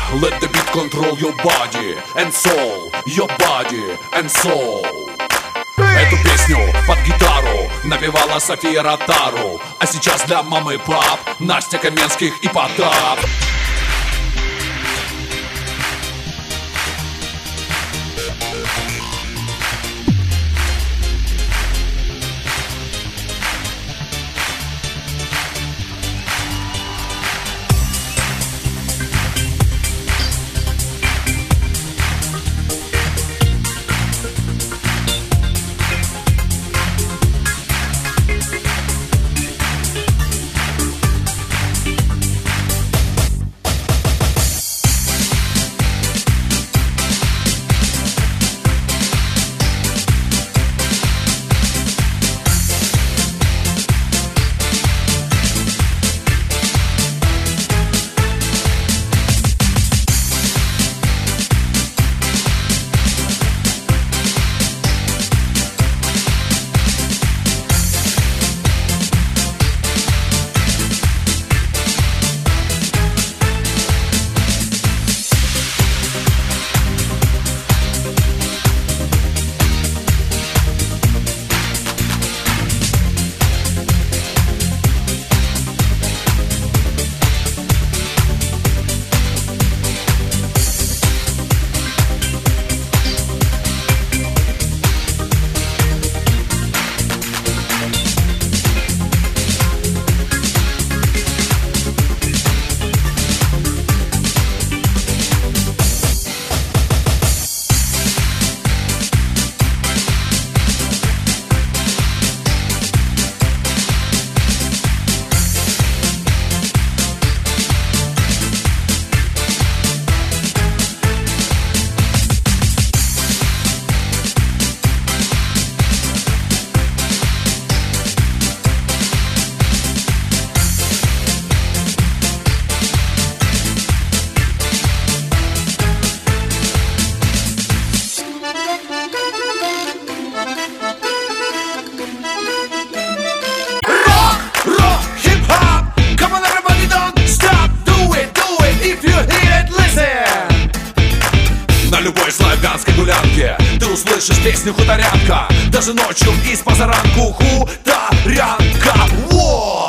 Let the beat control your body and soul, your body and soul. Эту песню под гитару напевала София Ротару, а сейчас для мамы и пап Настя Каменских и Потап. На любой славянской гулянке ты услышишь песню хуторянка, даже ночью и с позаранку хуторянка. Во!